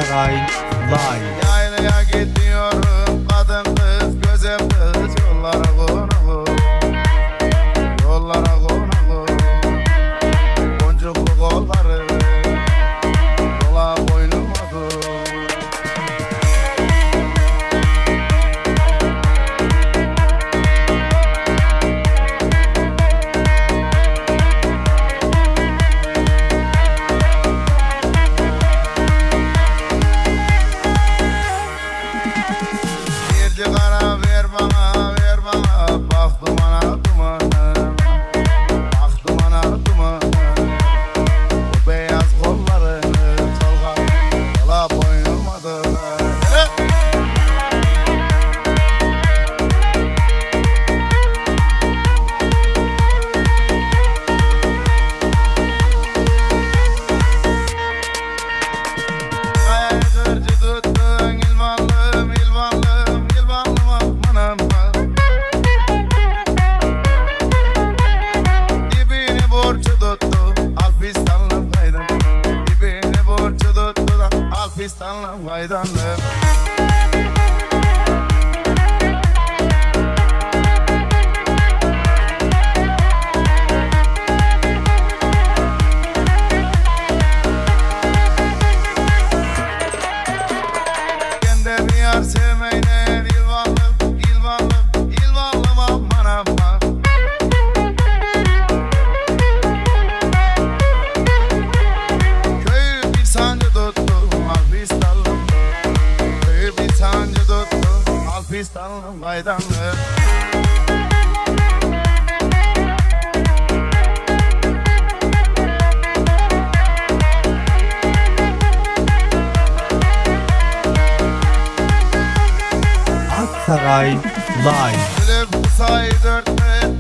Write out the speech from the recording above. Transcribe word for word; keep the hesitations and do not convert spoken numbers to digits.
Aksaray Live. Yaylaya gidiyorum kadın kız güzel kız yollara konu yollara konu boncuklu kolları dola boynuma dur. Kara ver bana, ver bana, bak dumana dumana, bak dumana dumana. Bu beyaz kollarını çalga, yola boynuma dur. Kaya kırcı tuttun ilmanlım, ilmanlım. Dibini borcu tuttu, Alpistanlı faydan. Dibini borcu tuttu da Alpistanlı faydanlı. Kendi bir yar sevmeyle ilvanlım, ilvanlım, ilvanlım aman aman. Köyü bir sancı tuttu, Alpistanlı. Köyü bir sancı tuttu, Alpistanlı faydanlı. Aksaray Live. Gülüp sayı dörtte